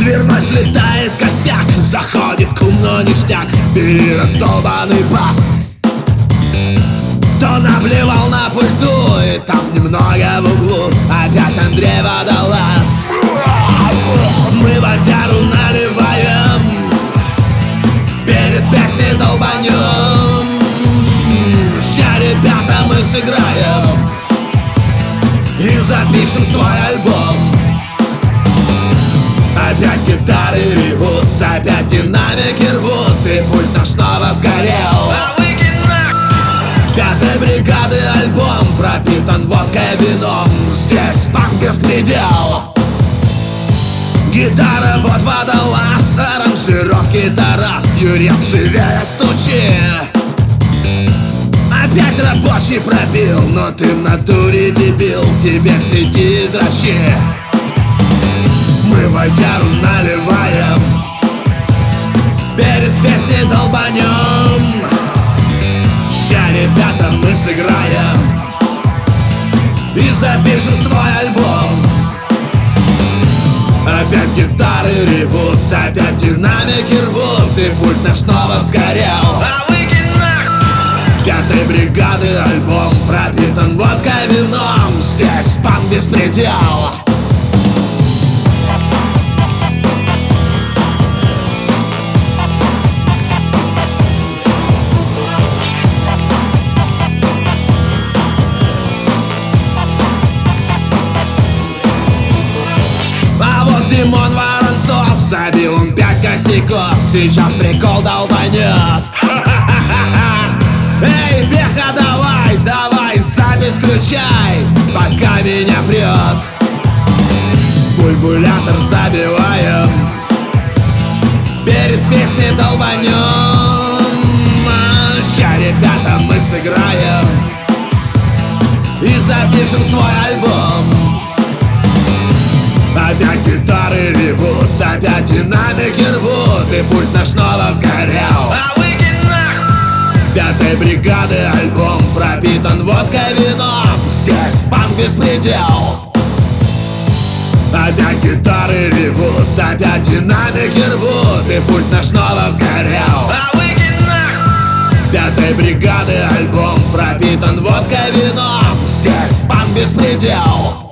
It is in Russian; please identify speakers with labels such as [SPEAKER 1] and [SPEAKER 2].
[SPEAKER 1] Дверной слетает косяк, заходит кум, но ништяк. Бери раздолбанный бас. Кто наплевал на пульту, и там немного в углу опять Андрей Водолаз. Мы водяру наливаем, перед песней долбанем. Ща, ребята, мы сыграем и запишем свой альбом. Опять гитары ревут, опять динамики рвут, и пульт наш снова сгорел. Пятой бригады альбом пропитан водкой, вином. Здесь панк беспредел. Гитара вот Водолаз, аранжировки Тарас, Юрьев живее стучи. Опять рабочий пробил, но ты в натуре дебил, тебе в сети дрочи. Мы водяру наливаем, перед песней долбанем. Ща, ребята, мы сыграем и запишем свой альбом. Опять гитары ревут, опять динамики рвут, и пульт наш снова сгорел. Пятой бригады альбом пропитан водкой, вином. Здесь панк беспредел. Димон Воронцов забил он 5 косяков, сейчас прикол долбанет. Эй, Беха, давай, давай, запись включай, пока меня прет. Бульбулятор забиваем, перед песней долбанем. Ща, ребята, мы сыграем и запишем свой альбом. Опять гитары ревут, опять динамики рвут, и пульт наш снова сгорел. Пятой бригады альбом пропитан водкой, вином. Здесь панк беспредел. Опять гитары ревут, опять динамики рвут, и пульт наш снова сгорел. Пятой бригады альбом пропитан водкой, вином. Здесь панк беспредел.